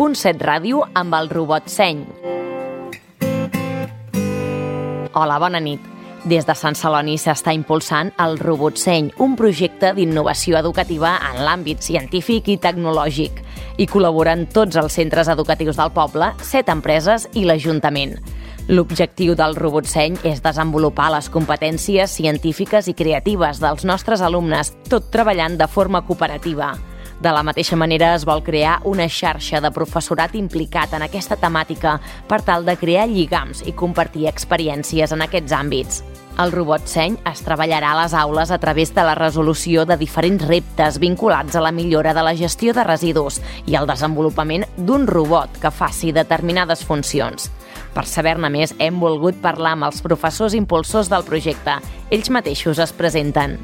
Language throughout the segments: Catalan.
107 Ràdio amb el robot Seny. Hola, bona nit. Des de Sant Celoni s'està impulsant el Robot Seny, un projecte d'innovació educativa en l'àmbit científic i tecnològic. Hi col·laboren tots els centres educatius del poble, 7 empreses i l'Ajuntament. L'objectiu del Robot Seny és desenvolupar les competències científiques i creatives dels nostres alumnes, tot treballant de forma cooperativa. De la mateixa manera, es vol crear una xarxa de professorat implicat en aquesta temàtica per tal de crear lligams i compartir experiències en aquests àmbits. El Robot Seny es treballarà a les aules a través de la resolució de diferents reptes vinculats a la millora de la gestió de residus i el desenvolupament d'un robot que faci determinades funcions. Per saber-ne més, hem volgut parlar amb els professors impulsors del projecte. Ells mateixos es presenten.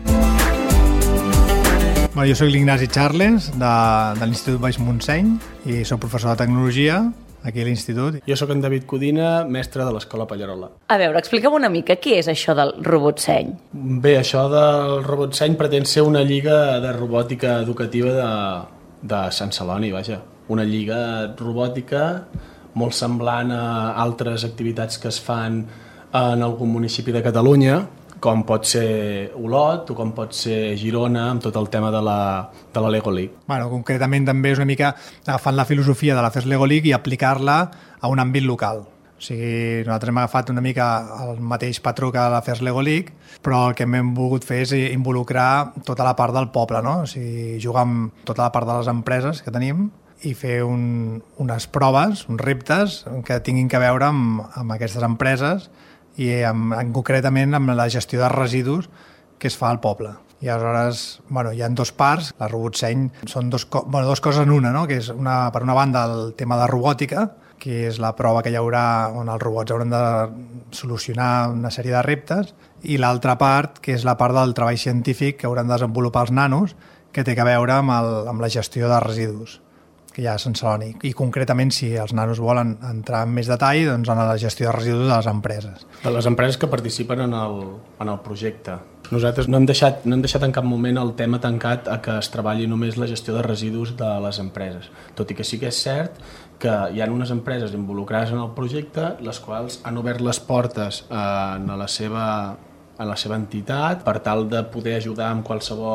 Jo soc l'Ignasi Charles, de l'Institut Baix Montseny, i soc professor de tecnologia aquí a l'Institut. Jo soc en David Codina, mestre de l'Escola Pallarola. A veure, explica'm una mica, què és això del Robot Seny? Bé, això del Robot Seny pretén ser una lliga de robòtica educativa de Sant Celoni, vaja. Una lliga robòtica molt semblant a altres activitats que es fan en algun municipi de Catalunya, com pot ser Olot o com pot ser Girona, amb tot el tema de la Lego League. Concretament també és una mica agafant la filosofia de la FES Lego League i aplicar-la a un àmbit local. O sigui, nosaltres hem agafat una mica el mateix patró que la FES Lego League, però el que hem volgut fer és involucrar tota la part del poble, no? O sigui, jugar amb tota la part de les empreses que tenim i fer unes proves, uns reptes que tinguin a veure amb aquestes empreses i concretament amb la gestió de residus que es fa al poble. I aleshores, hi ha 2 parts. La Robot Seny són dues coses en una, no? Que és per una banda el tema de robòtica, que és la prova que hi haurà on els robots hauran de solucionar una sèrie de reptes, i l'altra part, que és la part del treball científic que hauran de desenvolupar els nanos, que té a veure amb la gestió de residus que hi ha a Sant Celoni. I concretament, si els nanos volen entrar en més detall, doncs en la gestió de residus de les empreses. De les empreses que participen en el projecte. Nosaltres no hem deixat en cap moment el tema tancat a que es treballi només la gestió de residus de les empreses. Tot i que sí que és cert que hi ha unes empreses involucrades en el projecte, les quals han obert les portes a la seva entitat per tal de poder ajudar amb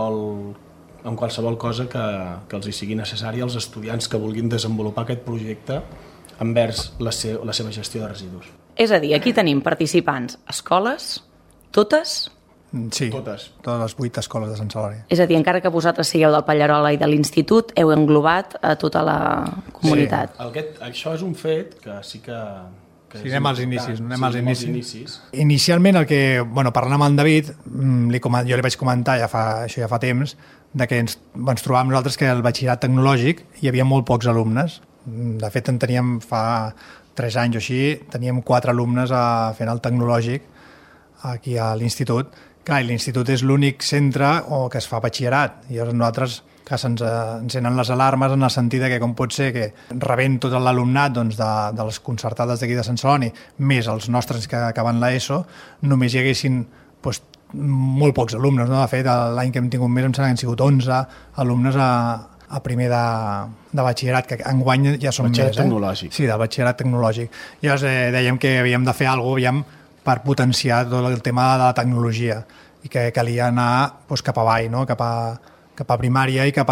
qualsevol cosa que els hi sigui necessària als estudiants que vulguin desenvolupar aquest projecte envers la seva gestió de residus. És a dir, aquí tenim participants, escoles, totes? Sí, totes les 8 escoles de Sant Celoni. És a dir, encara que vosaltres sigueu del Pallarola i de l'Institut, heu englobat a tota la comunitat. Sí, això és un fet que sí que... Sí, anem als inicis. Inicialment, parlant amb en David, jo li vaig comentar, això ja fa temps, que ens trobàvem nosaltres que al batxillerat tecnològic hi havia molt pocs alumnes. De fet, en teníem fa 3 anys o així, teníem 4 alumnes fent el tecnològic aquí a l'Institut. Clar, l'Institut és l'únic centre que es fa batxillerat, i llavors nosaltres que se'ns encenen les alarmes en el sentit que com pot ser que rebent tot l'alumnat de les concertades d'aquí de Sant Celoni, més els nostres que acaben l'ESO, només hi haguessin molt pocs alumnes. De fet, l'any que hem tingut més em sembla que han sigut 11 alumnes a primer de batxillerat, que enguany ja són més. Tecnològic. Sí, del batxillerat tecnològic. Llavors dèiem que havíem de fer alguna cosa per potenciar tot el tema de la tecnologia i que calia anar cap avall, no? cap a primària i cap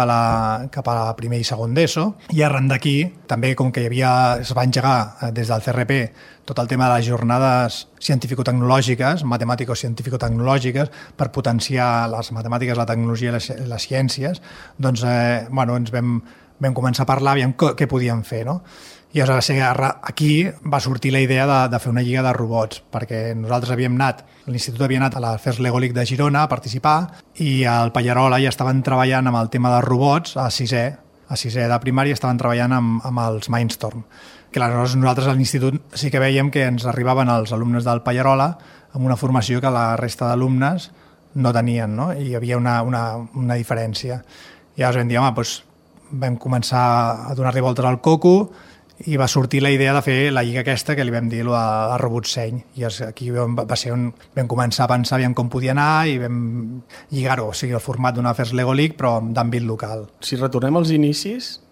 a primer i segon d'ESO. I arran d'aquí, també com que es va engegar des del CRP tot el tema de les jornades científico-tecnològiques, matemàtico-científico-tecnològiques, per potenciar les matemàtiques, la tecnologia i les ciències, doncs ens vam començar a parlar, aviam què podíem fer, no? I aquí va sortir la idea de fer una lliga de robots, perquè nosaltres l'Institut havia anat a la FES Lego League de Girona a participar, i al Pallarola ja estaven treballant amb el tema de robots a sisè de primària, estaven treballant amb els Mindstorm. Que nosaltres a l'Institut sí que veiem que ens arribaven els alumnes del Pallarola amb una formació que la resta d'alumnes no tenien, no? I hi havia una diferència. I llavors vam dir, vam començar a donar-li voltes al coco, i va sortir la idea de fer la lliga aquesta que li vam dir a Robot Seny, i aquí va ser on vam començar a pensar com podia anar i vam lligar-ho, o sigui, el format d'una FES Lego League però d'àmbit local. Si retornem als inicis,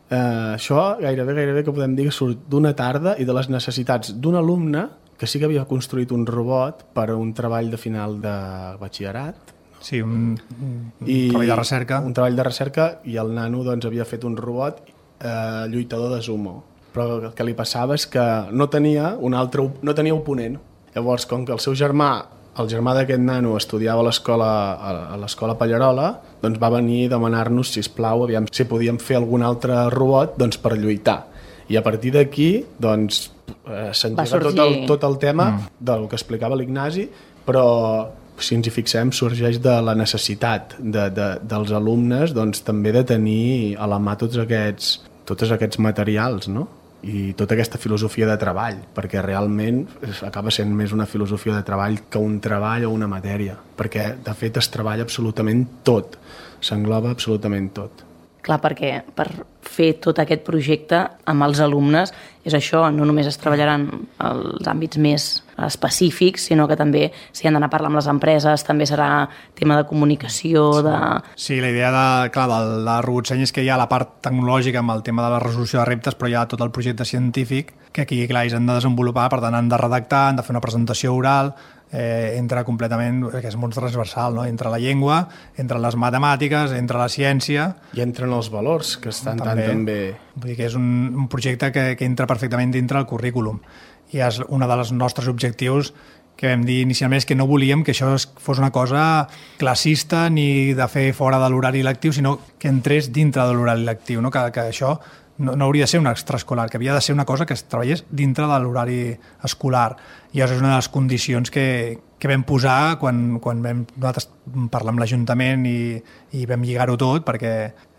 Això gairebé que podem dir que surt d'una tarda i de les necessitats d'un alumne que sí que havia construït un robot per a un treball de final de batxillerat. Sí, un treball de recerca. Un treball de recerca, i el nano doncs, havia fet un robot lluitador de sumo. Però el que li passava és que no tenia oponent. Llavors, com que el seu germà, el germà d'aquest nano, estudiava a l'escola Pallarola, doncs va venir a demanar-nos, sisplau, aviam si podíem fer algun altre robot doncs, per lluitar. I a partir d'aquí doncs, s'engega tot el tema del que explicava l'Ignasi, però si ens hi fixem sorgeix de la necessitat dels alumnes doncs, també de tenir a la mà tots aquests materials, no? I tota aquesta filosofia de treball, perquè realment acaba sent més una filosofia de treball que un treball o una matèria, perquè de fet es treballa absolutament tot, s'engloba absolutament tot. Clar, perquè per fer tot aquest projecte amb els alumnes és això, no només es treballaran els àmbits més específics, sinó que també si han d'anar a parlar amb les empreses també serà tema de comunicació, Sí, la idea de Robotseny és que hi ha la part tecnològica amb el tema de la resolució de reptes, però hi ha tot el projecte científic que aquí, clar, ells han de desenvolupar, per tant han de redactar, han de fer una presentació oral, entra completament, que és molt transversal, no? Entre la llengua, entre les matemàtiques, entre la ciència... I entren els valors, que estan també... Vull dir que és un projecte que entra perfectament dintre el currículum. I és un dels nostres objectius que vam dir inicialment, és que no volíem que això fos una cosa classista ni de fer fora de l'horari lectiu, sinó que entrés dintre de l'horari lectiu, no? Que això no hauria de ser un extraescolar, que havia de ser una cosa que es treballés dintre de l'horari escolar. I això és una de les condicions que vam posar quan vam nosaltres parlar amb l'Ajuntament i vam lligar-ho tot, perquè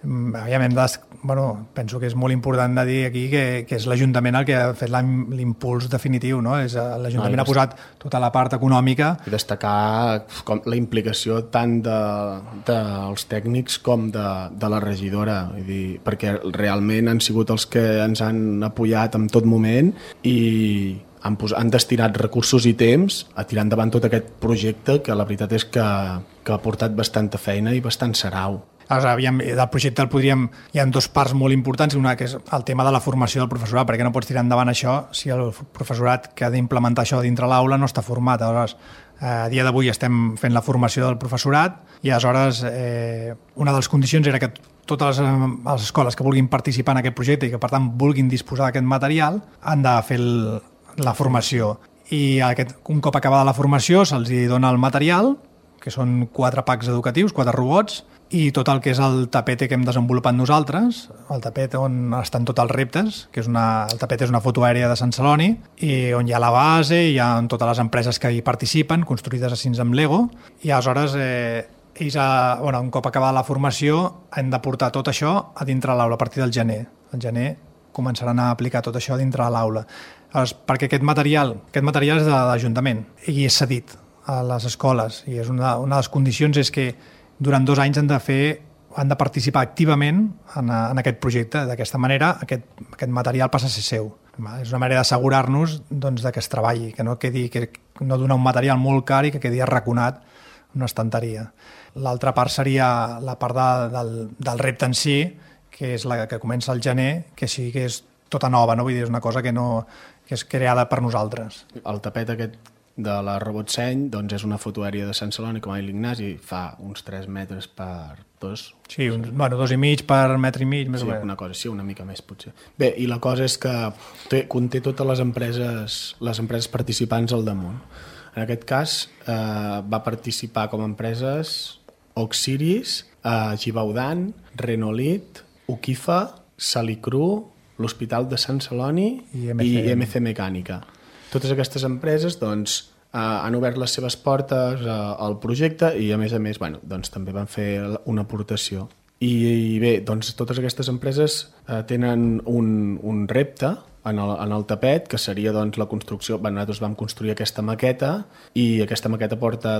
penso que és molt important de dir aquí que és l'Ajuntament el que ha fet l'impuls definitiu, no? L'Ajuntament ha posat tota la part econòmica. I destacar la implicació tant dels tècnics com de la regidora, vull dir, perquè realment han sigut els que ens han apoyat en tot moment i han destinat recursos i temps a tirar endavant tot aquest projecte que la veritat és que ha portat bastanta feina i bastant sarau. Del projecte hi ha dos parts molt importants, una que és el tema de la formació del professorat, perquè no pots tirar endavant això si el professorat que ha d'implementar això dintre l'aula no està format. Aleshores, a dia d'avui estem fent la formació del professorat i aleshores una de les condicions era que totes les escoles que vulguin participar en aquest projecte i que per tant vulguin disposar d'aquest material han de fer la formació. I un cop acabada la formació se'ls dona el material, que són 4 packs educatius, 4 robots, i tot el que és el tapete que hem desenvolupat nosaltres, el tapet on estan tots els reptes, que el tapet és una foto aèria de Sant Celoni, i on hi ha la base, hi ha totes les empreses que hi participen, construïdes així amb Lego, i aleshores ells, un cop acabada la formació, han de portar tot això a dintre l'aula a partir del gener. Al gener començaran a aplicar tot això a dintre de l'aula. Perquè aquest material és de l'Ajuntament i és cedit a les escoles, i és una de les condicions és que durant 2 anys han de participar activament en aquest projecte. D'aquesta manera, aquest material passa a ser seu. És una manera d'assegurar-nos que es treballi, que no donar un material molt car i que quedi arraconat en una estanteria. L'altra part seria la part del repte en si, que és la que comença al gener, que sí que és tota nova, no? Vull dir, és una cosa que és creada per nosaltres. El tapet aquest de la Robotseny doncs és una foto aèria de Sant Celoni, com ha dit l'Ignasi, fa uns 3 metres per 2. Sí, 2,5 per metre i mig, més o menys. Una cosa així, una mica més potser. Bé, i la cosa és que conté totes les empreses participants al damunt. En aquest cas va participar com a empreses Oxiris, Givaudan, Renolit, Ukifa, Salicru, l'Hospital de Sant Celoni i MC Mecànica. Totes aquestes empreses han obert les seves portes al projecte i a més també van fer una aportació. I bé, totes aquestes empreses tenen un repte en el tapet, que seria la construcció. Nosaltres vam construir aquesta maqueta i aquesta maqueta porta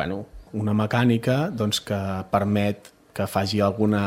una mecànica que permet que faci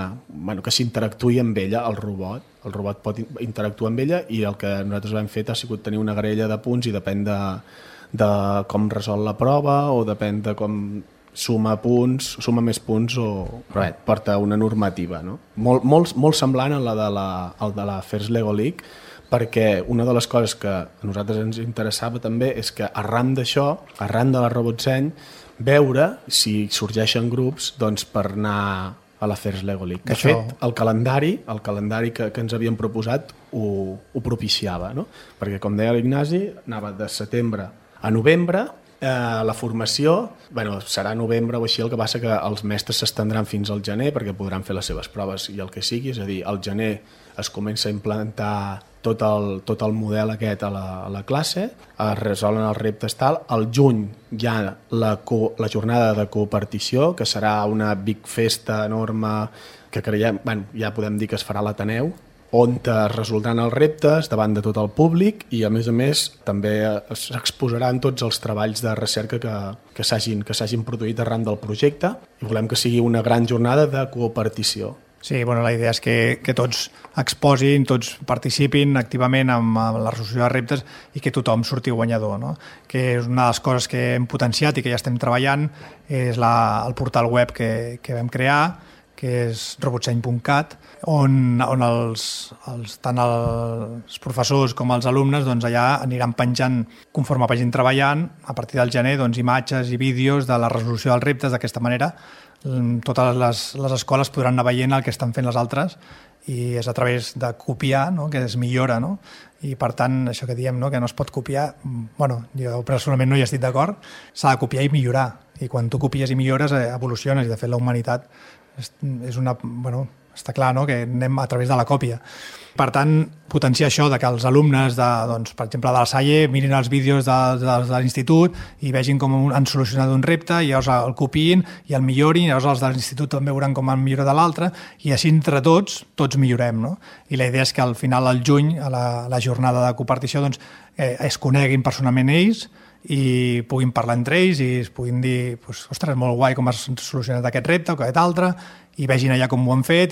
que s'interactuï amb ella, el robot. El robot pot interactuar amb ella i el que nosaltres hem fet ha sigut tenir una grella de punts i depèn de com resol la prova o depèn de com suma més punts però porta una normativa, no? Molt semblant a la de la First Lego League, perquè una de les coses que a nosaltres ens interessava també és que arran d'això, arran de la Robotseny, veure si sorgeixen grups per anar a la First Lego League. De fet, el calendari que ens havíem proposat ho propiciava, no? Perquè, com deia l'Ignasi, anava de setembre a novembre. La formació serà a novembre o així, el que passa que els mestres s'estendran fins al gener perquè podran fer les seves proves i el que sigui, és a dir, al gener es comença a implantar tot el model aquest a la classe, es resolen els reptes tal. Al juny hi ha la jornada de copartició, que serà una big festa enorme que creiem, ja podem dir que es farà a l'Ateneu, on es resoldran els reptes davant de tot el públic i a més també s'exposaran tots els treballs de recerca que s'hagin produït arran del projecte i volem que sigui una gran jornada de copartició. Sí, la idea és que tots exposin, tots participin activament en la resolució de reptes i que tothom surti guanyador, no? Que és una de les coses que hem potenciat i que ja estem treballant, és el portal web que vam crear, que és robotseny.cat, on tant els professors com els alumnes allà aniran penjant, conforme vagin treballant, a partir del gener, imatges i vídeos de la resolució dels reptes. D'aquesta manera, totes les escoles podran anar veient el que estan fent les altres i és a través de copiar, no?, que es millora, no? I per tant, això que diem, no?, que no es pot copiar, jo personalment no hi estic d'acord, s'ha de copiar i millorar, i quan tu copies i millores evoluciones, i de fet la humanitat és està clar, no?, que anem a través de la còpia. Per tant, potenciar això de que els alumnes, per exemple, de la Salle, mirin els vídeos de l'institut i vegin com han solucionat un repte i llavors el copiïn i el millorin, i llavors els de l'institut també veuran com han millorat de l'altre i així entre tots millorem, no? I la idea és que al final, al juny, a la jornada de copartició, es coneguin personalment ells i puguin parlar entre ells i es puguin dir, ostres, molt guai com has solucionat aquest repte o aquest altre, i vegin allà com ho han fet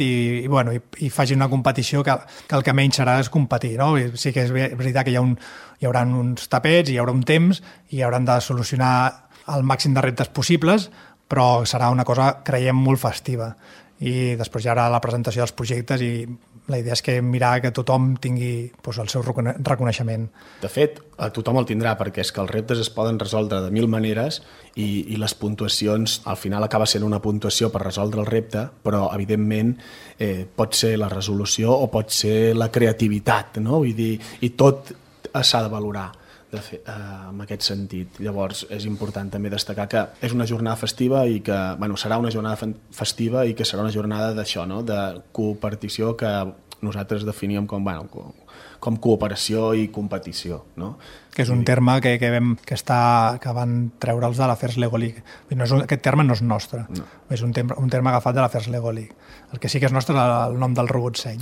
i facin una competició que el que menys serà és competir, no? Sí que és veritat que hi haurà uns tapets, hi haurà un temps i hauran de solucionar el màxim de reptes possibles, però serà una cosa, creiem, molt festiva. I després hi haurà la presentació dels projectes i la idea és que mirar que tothom tingui el seu reconeixement. De fet, tothom el tindrà, perquè és que els reptes es poden resoldre de 1000 maneres i les puntuacions, al final acaba sent una puntuació per resoldre el repte, però evidentment pot ser la resolució o pot ser la creativitat, no? Vull dir, i tot s'ha de valorar en aquest sentit. Llavors és important també destacar que és una jornada festiva i que serà una jornada festiva i que serà una jornada d'això, no?, de copartició, que nosaltres definíem com cooperació i competició, no? Que és un terme que van treure'ls de la First Lego League. Aquest terme no és nostre, no. És un terme agafat de la First Lego League. El que sí que és nostre és el nom del Robotseny.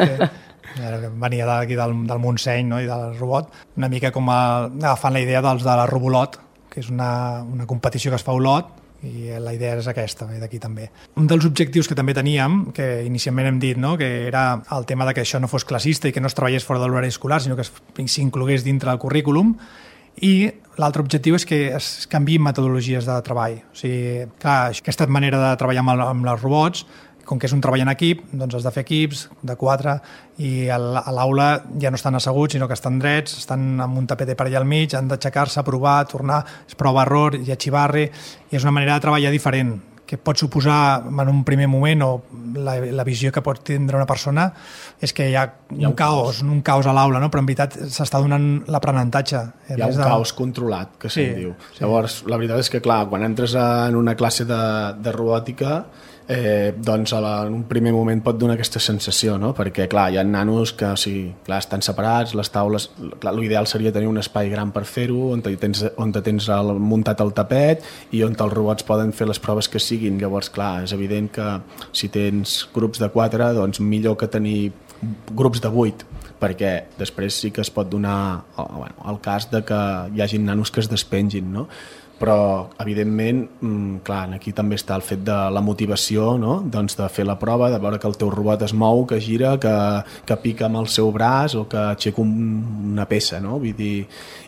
Venia d'aquí del Montseny, no?, i del robot, una mica com agafant la idea dels de la Robolot, que és una competició que es fa a Olot, i la idea és aquesta, d'aquí també. Un dels objectius que també teníem, que inicialment hem dit, no?, que era el tema de que això no fos classista i que no es treballés fora de l'horari escolar, sinó que s'inclogués dintre del currículum, i l'altre objectiu és que es canviïn metodologies de treball. O sigui, clar, aquesta manera de treballar amb els robots, com que és un treball en equip, doncs has de fer equips de 4 i a l'aula ja no estan asseguts, sinó que estan drets, estan amb un tapet per allà al mig, han d'aixecar-se, provar, tornar, es prova error i arxivar-re, i és una manera de treballar diferent, que pot suposar en un primer moment, o la visió que pot tindre una persona és que hi ha un caos a l'aula, no? Però en veritat s'està donant l'aprenentatge. Hi ha un caos controlat, que se'n diu. Llavors, la veritat és que, clar, quan entres en una classe de robòtica, doncs en un primer moment pot donar aquesta sensació, no? Perquè clar, hi ha nanos que estan separats, les taules, l'ideal seria tenir un espai gran per fer-ho, on tens muntat el tapet i on els robots poden fer les proves que siguin. Llavors, clar, és evident que si tens grups de 4, doncs millor que tenir grups de 8, perquè després sí que es pot donar el cas de que hi hagin nanos que es despengin, no? Però, evidentment, clar, aquí també està el fet de la motivació, no? Doncs de fer la prova, de veure que el teu robot es mou, que gira, que pica amb el seu braç o que aixeca una peça, no? Vull dir,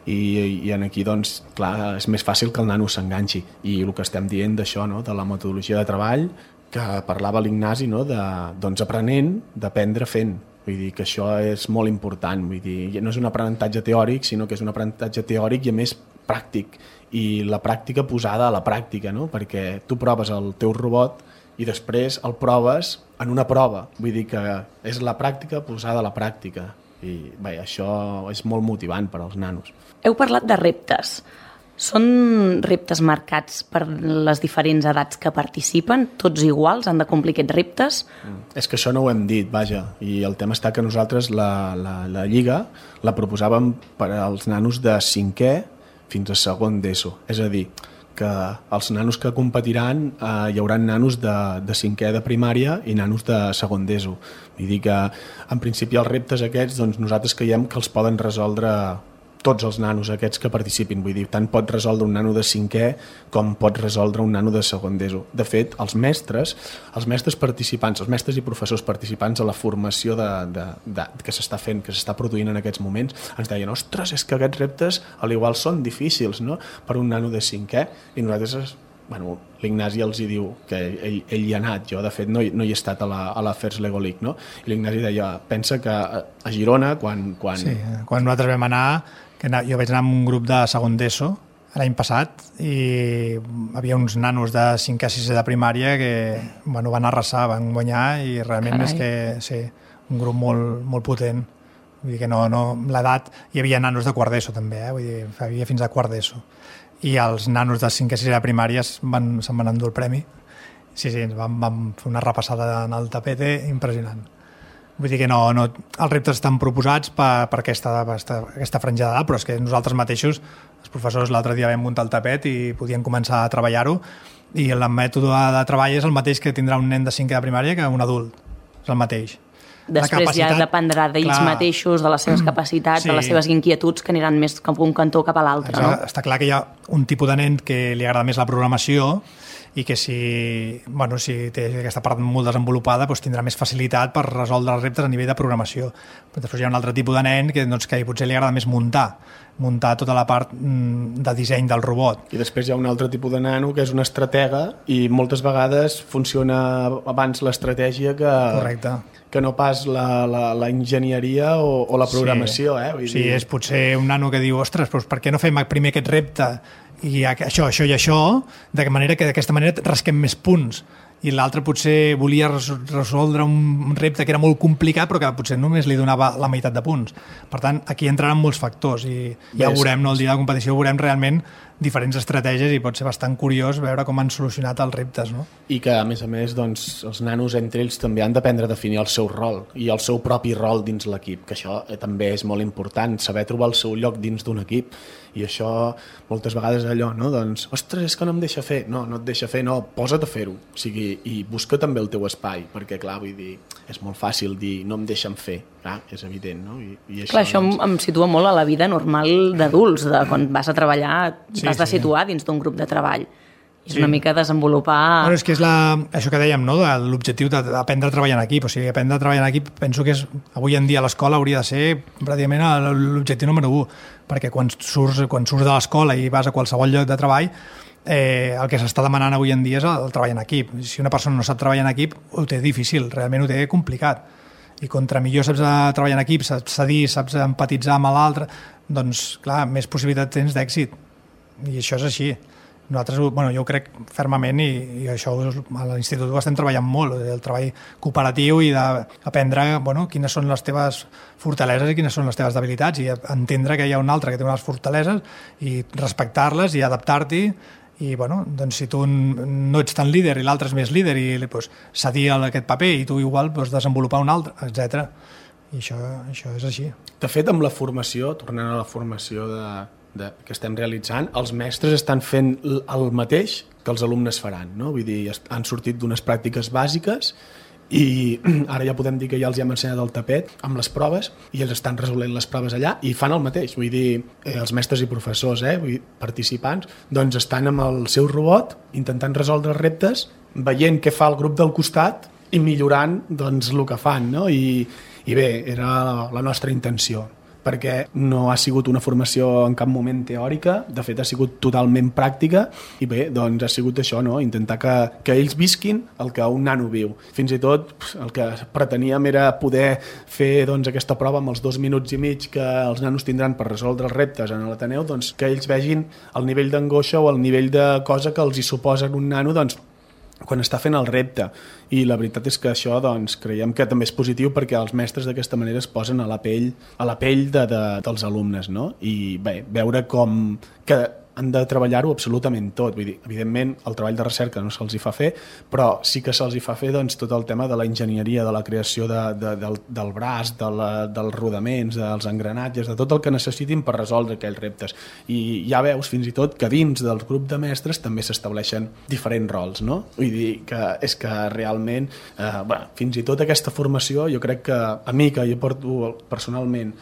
i aquí, doncs, clar, és més fàcil que el nano s'enganxi. I el que estem dient d'això, no? De la metodologia de treball, que parlava l'Ignasi, no? Doncs aprenent, d'aprendre fent. Vull dir que això és molt important. Vull dir, no és un aprenentatge teòric, sinó que és un aprenentatge teòric i, a més, pràctic. I la pràctica posada a la pràctica, no? Perquè tu proves el teu robot i després el proves en una prova. Vull dir que és la pràctica posada a la pràctica. I bé, això és molt motivant per als nanos. Heu parlat de reptes. Són reptes marcats per les diferents edats que participen? Tots iguals han de complir aquests reptes? És que això no ho hem dit, vaja. I el tema està que nosaltres la Lliga la proposàvem per als nanos de 5è fins a segon d'ESO. És a dir, que els nanos que competiran hi haurà nanos de 5è de primària i nanos de segon d'ESO. Vull dir que, en principi, els reptes aquests, doncs, nosaltres creiem que els poden resoldre tots els nanos aquests que participin. Vull dir, tant pot resoldre un nano de 5è com pot resoldre un nano de segon d'ESO. De fet, els mestres participants, els mestres i professors participants a la formació que s'està fent, que s'està produint en aquests moments, ens deien, ostres, és que aquests reptes a l'igual són difícils, no?, per un nano de 5è. I nosaltres, bueno, l'Ignasi els hi diu que ell hi ha anat, jo de fet no hi he estat a la First Lego League, no? I l'Ignasi deia, pensa que a Girona, quan... Sí, quan nosaltres vam anar, jo vaig anar amb un grup de segon d'ESO l'any passat i hi havia uns nanos de 5è a 6è de primària que van arrasar, van guanyar i realment és que sí, un grup molt potent. Vull dir que no l'edat, hi havia nanos de quart d'ESO també, vull dir, hi havia fins a quart d'ESO. I els nanos de 5è a 6è de primària se'n van endur el premi. Sí, vam fer una repassada en el tapete impressionant. Vull dir que no, els reptes estan proposats per aquesta franja d'edat, però és que nosaltres mateixos, els professors, l'altre dia vam muntar el tapet i podien començar a treballar-ho, i el mètode de treball és el mateix que tindrà un nen de 5è de primària que un adult, és el mateix. Després ja dependrà d'ells mateixos, de les seves capacitats, de les seves inquietuds, que aniran més cap a un cantó o cap a l'altre. No? Està clar que hi ha un tipus de nen que li agrada més la programació i que si té aquesta part molt desenvolupada doncs tindrà més facilitat per resoldre els reptes a nivell de programació. Però després hi ha un altre tipus de nen que potser li agrada més muntar tota la part de disseny del robot. I després hi ha un altre tipus de nano que és un estratega i moltes vegades funciona abans l'estratègia que no pas la enginyeria o la programació. Sí, és potser un nano que diu, ostres, doncs per què no fem primer aquest repte i això i això, de manera que d'aquesta manera rasquem més punts. I l'altre potser volia resoldre un repte que era molt complicat però que potser només li donava la meitat de punts. Per tant, aquí entraran molts factors i ja ho veurem, el dia de competició veurem realment diferents estratègies i pot ser bastant curiós veure com han solucionat els reptes. No? I que, a més, doncs, els nanos entre ells també han d'aprendre a definir el seu rol i el seu propi rol dins l'equip, que això també és molt important, saber trobar el seu lloc dins d'un equip. I això moltes vegades allò, no? Doncs, ostres, és que no em deixa fer. No et deixa fer, no, posa't a fer-ho. O sigui, i busca també el teu espai, perquè, clar, vull dir, és molt fàcil dir no em deixen fer. Clar, és evident, no? I clar, això em situa molt a la vida normal d'adults, de quan vas a treballar, t'has de situar dins d'un grup de treball. És una mica desenvolupar... Bueno, és que és això que dèiem, no? L'objectiu d'aprendre a treballar en equip. O sigui, aprendre a treballar en equip penso que avui en dia a l'escola hauria de ser pràcticament l'objectiu número 1, perquè quan surts de l'escola i vas a qualsevol lloc de treball, el que s'està demanant avui en dia és el treball en equip. Si una persona no sap treballar en equip, ho té difícil, realment ho té complicat. I contra millor saps treballar en equip, saps cedir, saps empatitzar amb l'altre, doncs, clar, més possibilitat tens d'èxit. I això és així. Nosaltres, jo ho crec fermament i això a l'institut ho estem treballant molt, el treball cooperatiu i d'aprendre quines són les teves fortaleses i quines són les teves debilitats i entendre que hi ha un altre que té unes fortaleses i respectar-les i adaptar-t'hi i doncs si tu no ets tan líder i l'altre és més líder i cedir aquest paper i tu igual desenvolupar un altre, etc. I això és així. De fet, amb la formació, tornant a la formació que estem realitzant, els mestres estan fent el mateix que els alumnes faran, no? Vull dir, han sortit d'unes pràctiques bàsiques i ara ja podem dir que ja els hem ensenyat el tapet amb les proves i ells estan resolent les proves allà i fan el mateix, vull dir, els mestres i professors, vull dir, participants, doncs estan amb el seu robot intentant resoldre els reptes, veient què fa el grup del costat i millorant doncs, el que fan, no? I bé, era la nostra intenció, perquè no ha sigut una formació en cap moment teòrica, de fet ha sigut totalment pràctica i bé, doncs ha sigut això, no? Intentar que ells visquin el que un nano viu. Fins i tot el que preteníem era poder fer doncs, aquesta prova amb els 2 minuts i mig que els nanos tindran per resoldre els reptes en l'Ateneu, doncs, que ells vegin el nivell d'angoixa o el nivell de cosa que els hi suposa un nano doncs, quan està fent el repte, i la veritat és que això doncs, creiem que també és positiu perquè els mestres d'aquesta manera es posen a la pell dels alumnes, no? I bé, veure com que han de treballar-ho absolutament tot, vull dir, evidentment el treball de recerca no se'ls hi fa fer, però sí que se'ls hi fa fer doncs, tot el tema de la enginyeria, de la creació del braç, dels rodaments, dels engranatges, de tot el que necessitin per resoldre aquells reptes. I ja veus fins i tot que dins del grup de mestres també s'estableixen diferents rols, no? Vull dir que és que realment, fins i tot aquesta formació, jo crec que a mi, que jo porto personalment,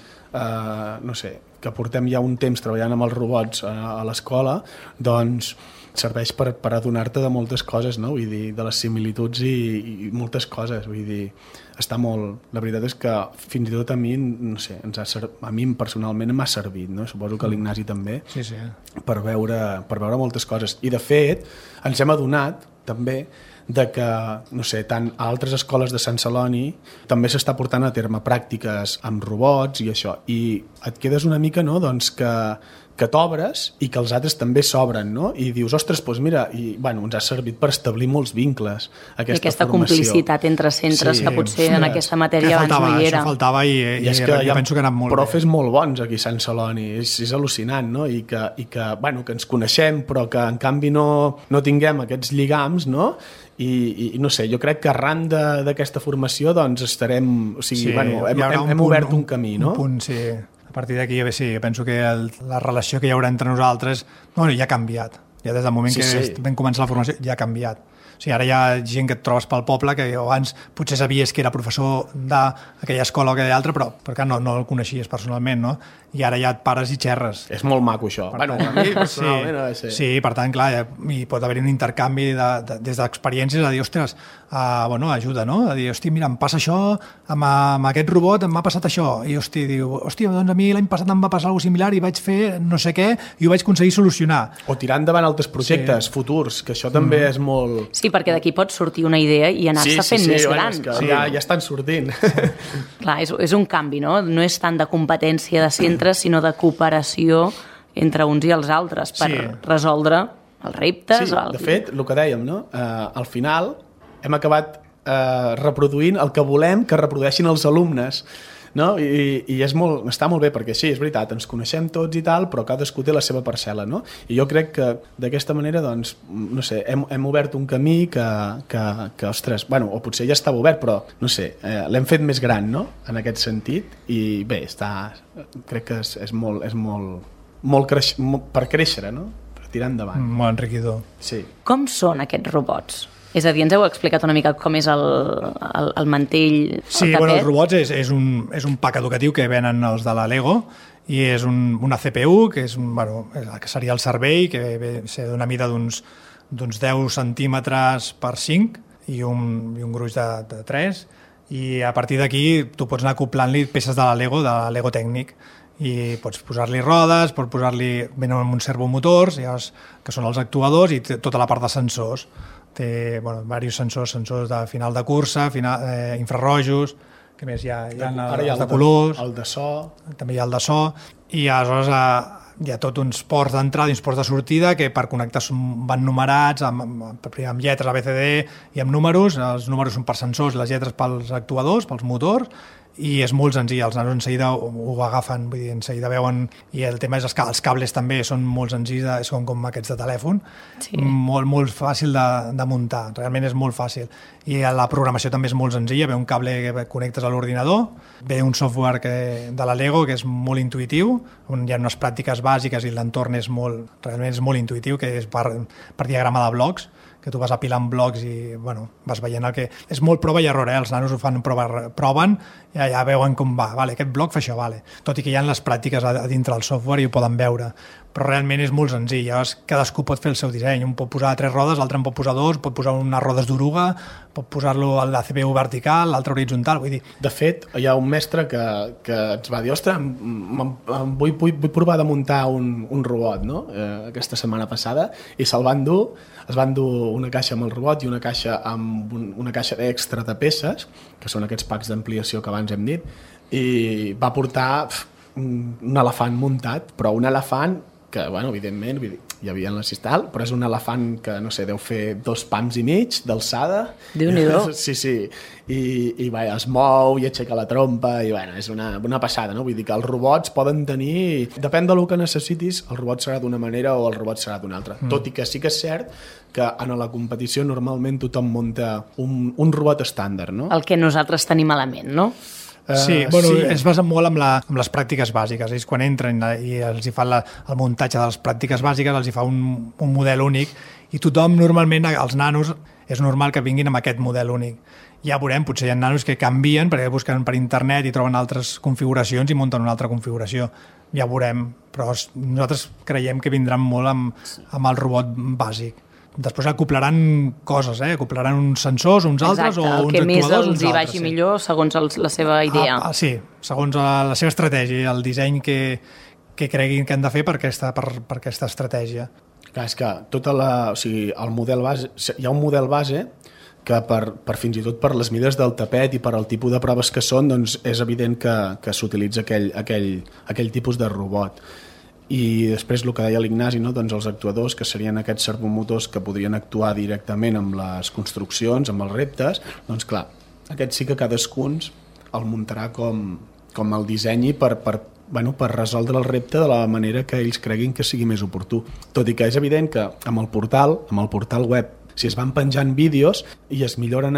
no sé, que portem ja un temps treballant amb els robots a l'escola, doncs serveix per adonar-te de moltes coses, no? Vull dir, de les similituds i moltes coses, vull dir, està molt... La veritat és que fins i tot a mi, no sé, a mi personalment m'ha servit, no? Suposo que l'Ignasi també, sí. per veure moltes coses. I de fet, ens hem adonat també de que, no sé, tant a altres escoles de Sant Celoni també s'està portant a terme pràctiques amb robots i això, i et quedes una mica, no?, doncs que t'obres i que els altres també s'obren, no? I dius, ostres, doncs mira, i bueno, ens ha servit per establir molts vincles aquesta formació. Complicitat entre centres que potser en aquesta matèria abans no hi era. Això faltava i és que jo penso que ha anat molt bé. Profes molt bons aquí a Sant Celoni, és al·lucinant, no? I que, bueno, que ens coneixem però que en canvi no tinguem aquests lligams, no? I no sé, jo crec que arran d'aquesta formació doncs estarem, o sigui, bueno, hem obert un camí, no? Un punt, sí. A partir d'aquí, sí, penso que la relació que hi haurà entre nosaltres ja ha canviat. Ja des del moment que vam començar la formació ja ha canviat. O sigui, ara hi ha gent que et trobes pel poble que abans potser sabies que era professor d'aquella escola o aquella altra, però perquè no el coneixies personalment, no? I ara ja et pares i xerres. És molt maco, això. Bueno, a mi personalment ha de ser. Sí, per tant, clar, hi pot haver un intercanvi des d'experiències a dir, ostres, ajuda, no? A dir, hòstia, mira, em passa això, amb aquest robot m'ha passat això. I, hòstia, doncs a mi l'any passat em va passar alguna cosa similar i vaig fer no sé què i ho vaig aconseguir solucionar. O tirar endavant altres projectes futurs, que això també és molt... Sí, perquè d'aquí pot sortir una idea i anar-se fent més gran. És que ja estan sortint. Clar, és un canvi, no? No és tant de competència de centres, sinó de cooperació entre uns i els altres per resoldre els reptes. Sí, de fet, el que dèiem, no? Al final hem acabat reproduint el que volem que reprodueixin els alumnes, no? I està molt bé perquè sí, és veritat, ens coneixem tots i tal, però cadascú té la seva parcel·la, no? I jo crec que d'aquesta manera, doncs, no sé, hem obert un camí que ostres, bueno, o potser ja estava obert, però no sé, l'hem fet més gran, no? En aquest sentit, i bé, crec que és molt per créixer, no? Per tirar endavant. Molt enriquidor. Sí. Com són aquests robots? És a dir, ens heu explicat una mica com és el mantell, el tapet? Sí, els robots és un pack educatiu que venen els de la Lego i és una CPU, que és que seria el cervell, que ve a ser d'una mida d'uns 10 centímetres per 5 i un gruix de 3, i a partir d'aquí tu pots anar acoplant-li peces de la Lego Tècnic, i pots posar-li rodes, pots posar-li... Venen amb uns servomotors, que són els actuadors, i tota la part de sensors. Té diversos sensors de final de cursa, infrarrojos, que més hi ha els de colors, el de so, també hi ha el de so, i aleshores hi ha tot uns ports d'entrada i uns ports de sortida que per connectar van numerats amb lletres ABCD i amb números. Els números són per sensors i les lletres pels actuadors, pels motors, i és molt senzill, els nanos en seguida ho agafen, vull dir, en seguida veuen, i el tema és que els cables també són molt senzills, són com aquests de telèfon, molt fàcil de muntar, realment és molt fàcil, i la programació també és molt senzilla, ve un cable que connectes a l'ordinador, ve un software de la Lego que és molt intuïtiu, on hi ha unes pràctiques bàsiques i l'entorn realment és molt intuïtiu, que és per diagrama de blocs, que tu vas apilant blocs i bueno, vas veient el que... És molt prova i error, els nanos ho fan, proven i ja veuen com va, vale, aquest bloc fa això, vale. Tot i que hi ha les pràctiques a dintre del software i ho poden veure, però realment és molt senzill. Llavors, cadascú pot fer el seu disseny, un pot posar 3 rodes, l'altre en pot posar 2, pot posar unes rodes d'oruga, pot posar-lo a la CPU vertical, l'altre horitzontal, vull dir... De fet, hi ha un mestre que ens va dir, ostres, vull provar de muntar un robot, no? Aquesta setmana passada, i es van dur una caixa amb el robot i una caixa amb una caixa extra de peces, que són aquests packs d'ampliació que abans hem dit, i va portar un elefant muntat, però un elefant que, bueno, evidentment, hi havia l'assistal, però és un elefant que, no sé, deu fer 2 pams i mig d'alçada. Déu-n'hi-do. Sí. I es mou i aixeca la trompa i, bueno, és una passada, no? Vull dir que els robots poden tenir... Depèn del que necessitis, el robot serà d'una manera o el robot serà d'una altra. Tot i que sí que és cert que en la competició normalment tothom munta un robot estàndard, no? El que nosaltres tenim a la ment, no? Sí, bueno, es basa molt amb les pràctiques bàsiques. Ells quan entren i els hi fan el muntatge de les pràctiques bàsiques, els hi fa un model únic i tothom normalment, els nanos, és normal que vinguin amb aquest model únic. Ja veurem, potser hi ha nanos que canvien perquè busquen per internet i troben altres configuracions i munten una altra configuració. Ja veurem, però nosaltres creiem que vindran molt amb el robot bàsic. Després acoplaran coses, acoplaran uns sensors, uns altres, o uns actuadors, uns altres. El que més els hi vagi millor segons la seva idea. Sí, segons la seva estratègia, el disseny que creguin que han de fer per aquesta estratègia. Clar, és que el model base, hi ha un model base que per fins i tot per les mides del tapet i per al tipus de proves que són, doncs és evident que s'utilitza aquell tipus de robot. I després el que deia l'Ignasi, no? Doncs els actuadors, que serien aquests servomotors que podrien actuar directament amb les construccions, amb els reptes, doncs clar, aquest sí que cadascun el muntarà com el dissenyi per resoldre el repte de la manera que ells creguin que sigui més oportú. Tot i que és evident que amb el portal web, si es van penjant vídeos i es milloren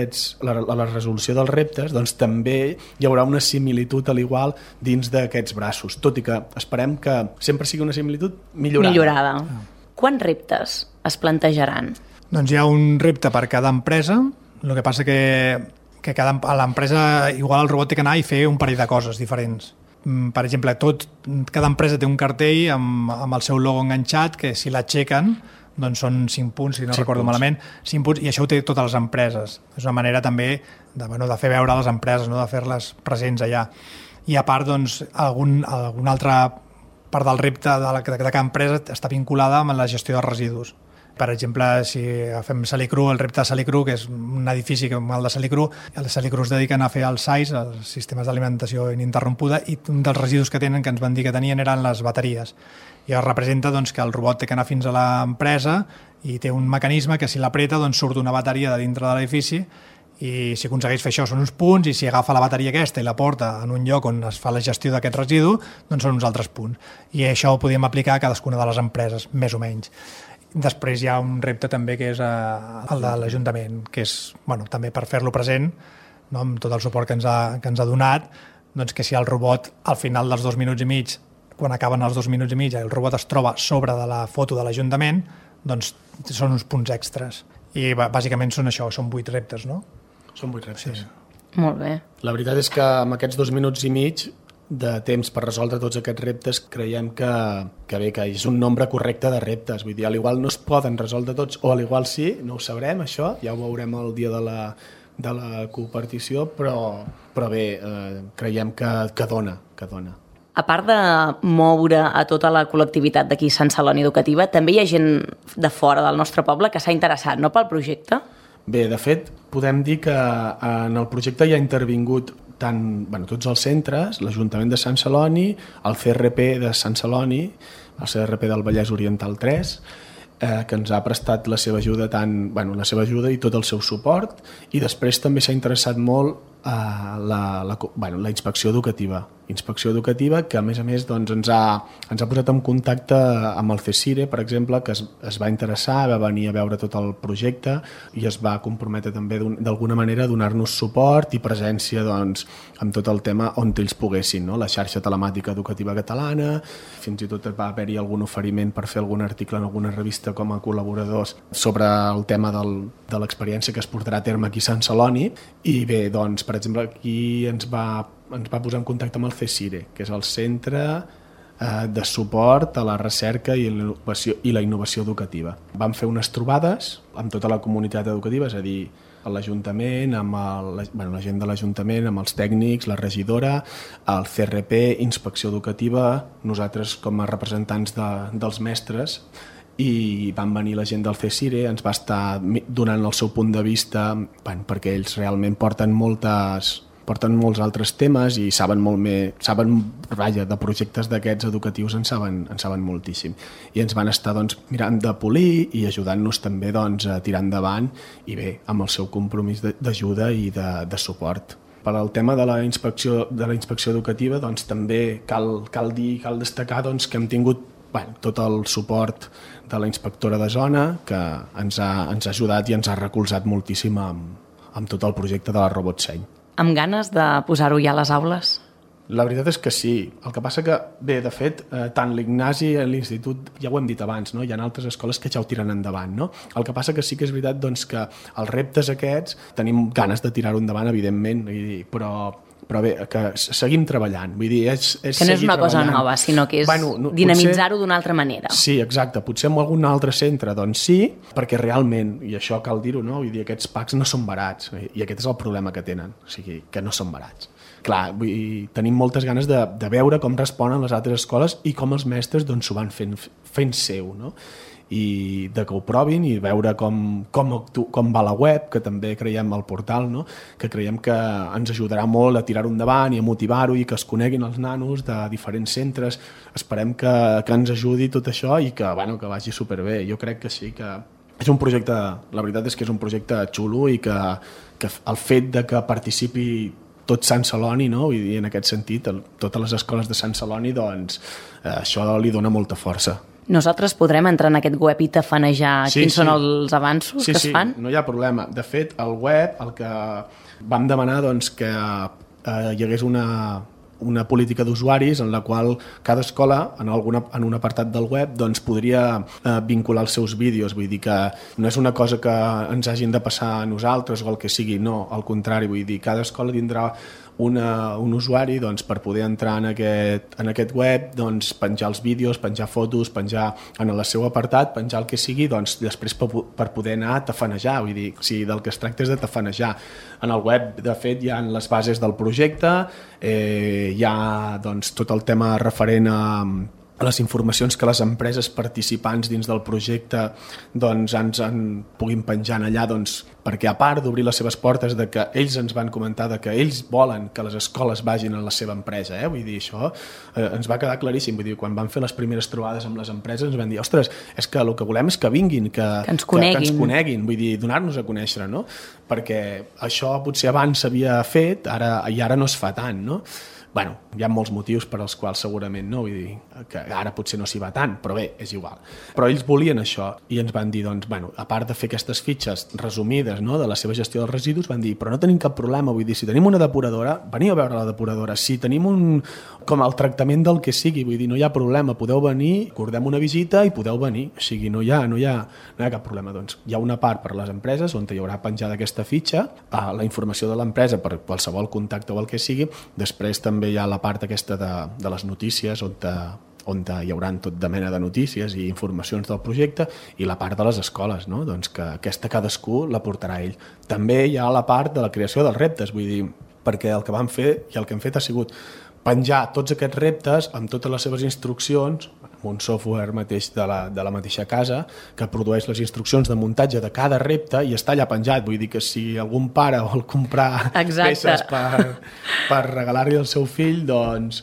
la resolució dels reptes, doncs també hi haurà una similitud a l'igual dins d'aquests braços, tot i que esperem que sempre sigui una similitud millorada. Quants reptes es plantejaran? Doncs hi ha un repte per cada empresa, el que passa que a l'empresa igual el robot té que anar i fer un parell de coses diferents. Per exemple, cada empresa té un cartell amb el seu logo enganxat que si l'aixequen doncs són 5 punts, si no recordo malament, 5 punts, i això ho té totes les empreses. És una manera també de fer veure les empreses, no? De fer-les presents allà. I a part, doncs, alguna altra part del repte de cada empresa està vinculada amb la gestió de residus. Per exemple, si fem Salicru, el repte de Salicru, que és un edifici com el de Salicru, els Salicru es dediquen a fer els SAIs, els sistemes d'alimentació ininterrompuda, i un dels residus que tenen, que ens van dir que tenien, eren les bateries. I es representa doncs, que el robot té que anar fins a l'empresa i té un mecanisme que si l'apreta doncs, surt una bateria de dintre de l'edifici i si aconsegueix fer això són uns punts i si agafa la bateria aquesta i la porta en un lloc on es fa la gestió d'aquest residu doncs són uns altres punts. I això ho podíem aplicar a cadascuna de les empreses, més o menys. Després hi ha un repte també que és el de l'Ajuntament, que és també per fer-lo present, no, amb tot el suport que ens ha donat, doncs que si el robot al final dels 2 minuts i mig, quan acaben els 2 minuts i mig, el robot es troba sobre de la foto de l'Ajuntament, doncs són uns punts extras. I bàsicament són això, són 8 reptes, no? Són 8 reptes. Sí. Molt bé. La veritat és que amb aquests 2 minuts i mig de temps per resoldre tots aquests reptes creiem que és un nombre correcte de reptes. Vull dir, a l'igual no es poden resoldre tots, o a l'igual sí, no ho sabrem, això, ja ho veurem el dia de la copartició, però bé, creiem que dona. A part de moure a tota la col·lectivitat d'aquí Sant Celoni Educativa, també hi ha gent de fora del nostre poble que s'ha interessat, no, pel projecte? Bé, de fet, podem dir que en el projecte hi ha intervingut tots els centres, l'Ajuntament de Sant Celoni, el CRP de Sant Celoni, el CRP del Vallès Oriental 3, que ens ha prestat la seva ajuda la seva ajuda i tot el seu suport, i després també s'ha interessat molt la inspecció educativa. Inspecció educativa que, a més, doncs, ens ha posat en contacte amb el CSIRE, per exemple, que es va interessar, va venir a veure tot el projecte i es va comprometre també d'alguna manera a donar-nos suport i presència, doncs, amb tot el tema on ells poguessin, no? La xarxa telemàtica educativa catalana, fins i tot va haver-hi algun oferiment per fer algun article en alguna revista com a col·laboradors sobre el tema de l'experiència que es portarà a terme aquí a Sant Celoni. I bé, doncs, per exemple, aquí ens va posar en contacte amb el CSIRE, que és el Centre de Suport a la Recerca i la Innovació Educativa. Vam fer unes trobades amb tota la comunitat educativa, és a dir, l'Ajuntament, amb la gent de l'Ajuntament, amb els tècnics, la regidora, el CRP, Inspecció Educativa, nosaltres com a representants dels mestres, i van venir la gent del CSIRE, ens va estar donant el seu punt de vista, perquè ells realment porten molts altres temes i saben molt més, de projectes d'aquests educatius en saben moltíssim. I ens van estar, doncs, mirant de polir i ajudant-nos també, doncs, a tirar endavant i bé, amb el seu compromís d'ajuda i de suport. Per al tema de la inspecció educativa, doncs, també cal destacar, doncs, que hem tingut tot el suport de la inspectora de zona, que ens ha ajudat i ens ha recolzat moltíssim amb tot el projecte de la Robotseny. Amb ganes de posar-ho ja a les aules? La veritat és que sí. El que passa que, bé, de fet, tant l'Ignasi i l'institut, ja ho hem dit abans, no? Hi ha altres escoles que ja ho tiren endavant, no? El que passa que sí que és veritat, doncs, que els reptes aquests tenim ganes de tirar-ho endavant, evidentment, però bé, que seguim treballant. Vull dir, que no és una cosa nova, sinó que és dinamitzar-ho d'una altra manera. Sí, exacte. Potser en algun altre centre, doncs sí, perquè realment, i això cal dir-ho, no? Vull dir, aquests packs no són barats, i aquest és el problema que tenen, o sigui, que no són barats. Clar, tenim moltes ganes de veure com responen les altres escoles i com els mestres s'ho van fent seu, no? I que ho provin i veure com va la web, que també creiem al portal, no? Que creiem que ens ajudarà molt a tirar-ho endavant i a motivar-ho i que es coneguin els nanos de diferents centres. Esperem que ens ajudi tot això i que vagi superbé. Jo crec que sí, que és un projecte, la veritat és que és un projecte xulo i que el fet de que participi tot Sant Celoni, no? Vull dir, en aquest sentit, totes les escoles de Sant Celoni, doncs això li dona molta força. Nosaltres podrem entrar en aquest web i tafanejar quins són els avanços que es fan? Sí, no hi ha problema. De fet, al web el que vam demanar, doncs, que hi hagués una política d'usuaris en la qual cada escola, en un apartat del web, doncs, podria vincular els seus vídeos. Vull dir que no és una cosa que ens hagin de passar a nosaltres o el que sigui, no, al contrari. Vull dir, cada escola tindrà un usuari, doncs, per poder entrar en aquest web, doncs, penjar els vídeos, penjar fotos, penjar en el seu apartat, penjar el que sigui, doncs, després per poder anar a tafanejar. Vull dir, si del que es tracta és de tafanejar. En el web, de fet, hi ha les bases del projecte, hi ha, doncs, tot el tema referent a les informacions que les empreses participants dins del projecte, doncs, ens puguin penjar allà, doncs, perquè a part d'obrir les seves portes, de que ells ens van comentar que ells volen que les escoles vagin a la seva empresa, vull dir, això ens va quedar claríssim. Vull dir, quan vam fer les primeres trobades amb les empreses ens van dir, ostres, és que el que volem és que vinguin, que ens coneguin, vull dir, donar-nos a conèixer, no? Perquè això potser abans s'havia fet i ara no es fa tant, no? Bueno, hi ha molts motius per als quals segurament no, vull dir que ara potser no s'hi va tant, però bé, és igual. Però ells volien això i ens van dir, doncs, bueno, a part de fer aquestes fitxes resumides, no, de la seva gestió dels residus, van dir, però no tenim cap problema, vull dir, si tenim una depuradora, veniu a veure la depuradora, si tenim com el tractament del que sigui, vull dir, no hi ha problema, podeu venir, acordem una visita i podeu venir, o sigui, no hi ha cap problema. Doncs hi ha una part per a les empreses on hi haurà penjada aquesta fitxa, la informació de l'empresa per qualsevol contacte o el que sigui, després també hi ha la part aquesta de les notícies on hi haurà tot de mena de notícies i informacions del projecte i la part de les escoles, no? Doncs que aquesta cadascú la portarà ell. També hi ha la part de la creació dels reptes, vull dir, perquè el que vam fer i el que hem fet ha sigut penjar tots aquests reptes amb totes les seves instruccions, amb un software mateix de la mateixa casa que produeix les instruccions de muntatge de cada repte i està allà penjat. Vull dir que si algun pare vol comprar peces per regalar-li al seu fill, doncs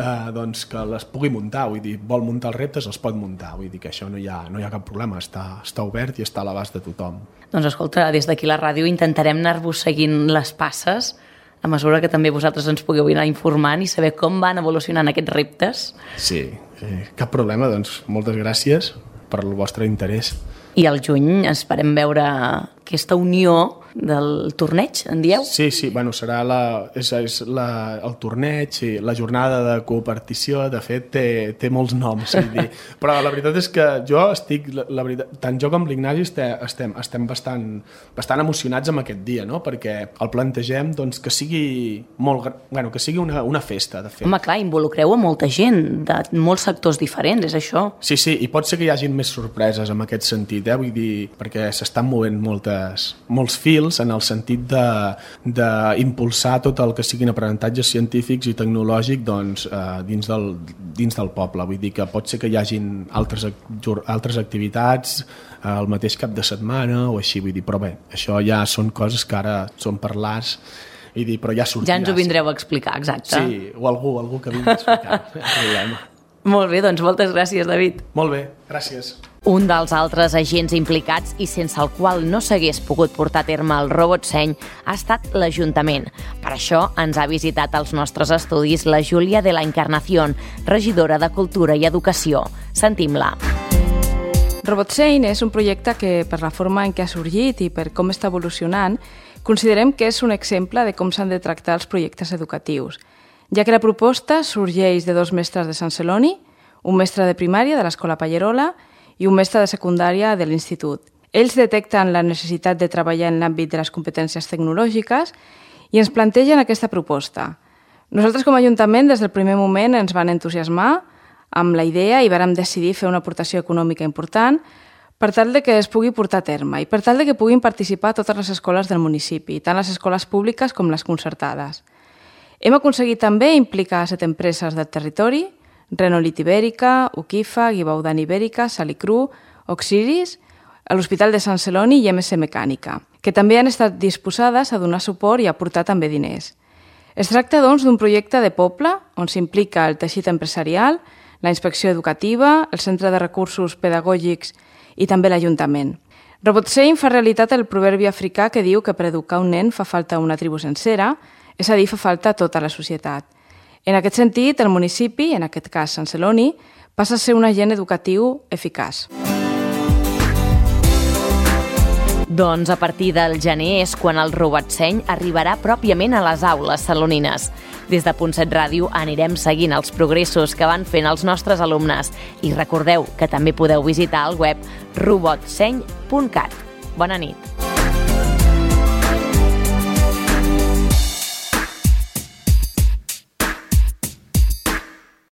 que les pugui muntar. Vull dir, vol muntar els reptes, els pot muntar. Vull dir que això no hi ha cap problema, està obert i està a l'abast de tothom. Doncs escolta, des d'aquí la ràdio intentarem anar-vos seguint les passes a mesura que també vosaltres ens pugueu anar informant i saber com van evolucionant aquests reptes. Sí, cap problema, doncs moltes gràcies per el vostre interès. I al juny esperem veure aquesta unió del torneig, en dieu? Sí, bueno, serà el torneig, sí, la jornada de copartició, de fet té molts noms, però la veritat és que jo estic, la veritat, tant jo com l'Ignasi estem bastant emocionats amb aquest dia, no? Perquè el plantegem doncs, que sigui que sigui una festa, de fet. Home, clar, involucreu a molta gent de molts sectors diferents, és això? Sí, i pot ser que hi hagin més sorpreses en aquest sentit, vull dir, perquè s'estan movent molts fils en el sentit d'impulsar tot el que siguin aprenentatges científics i tecnològics dins del poble. Vull dir que pot ser que hi hagin altres activitats el mateix cap de setmana o així, vull dir, però bé, això ja són coses que ara són parlars però ja sortirà. Ja ens ho vindreu a explicar, exacte. Sí, o algú que vingui a explicar, no hi ha problema. Molt bé, doncs moltes gràcies, David. Molt bé, gràcies. Un dels altres agents implicats i sense el qual no s'hagués pogut portar a terme el robotseny ha estat l'Ajuntament. Per això ens ha visitat als nostres estudis la Júlia de la Encarnación, regidora de Cultura i Educació. Sentim-la. Robotseny és un projecte que, per la forma en què ha sorgit i per com està evolucionant, considerem que és un exemple de com s'han de tractar els projectes educatius, ja que la proposta sorgeix de 2 mestres de Sant Celoni, un mestre de primària de l'Escola Pallerola i un mestre de secundària de l'Institut. Ells detecten la necessitat de treballar en l'àmbit de les competències tecnològiques i ens plantegen aquesta proposta. Nosaltres com a Ajuntament des del primer moment ens van entusiasmar amb la idea i vàrem decidir fer una aportació econòmica important per tal de que es pugui portar a terme i per tal de que puguin participar totes les escoles del municipi, tant les escoles públiques com les concertades. Hem aconseguit també implicar 7 empreses del territori, Renolit Ibèrica, Ukifa, Givaudan Ibèrica, Salicru, Oxiris, a l'Hospital de Sant Celoni i MS Mecànica, que també han estat disposades a donar suport i a aportar també diners. Es tracta, doncs, d'un projecte de poble on s'implica el teixit empresarial, la inspecció educativa, el Centre de Recursos Pedagògics i també l'Ajuntament. Robotseny fa realitat el proverbi africà que diu que per educar un nen fa falta una tribu sencera, és a dir, fa falta tota la societat. En aquest sentit, el municipi, en aquest cas Sant Celoni, passa a ser un agent educatiu eficaç. Doncs a partir del gener és quan el robotseny arribarà pròpiament a les aules salonines. Des de Punt7 Ràdio anirem seguint els progressos que van fent els nostres alumnes i recordeu que també podeu visitar el web robotseny.cat. Bona nit.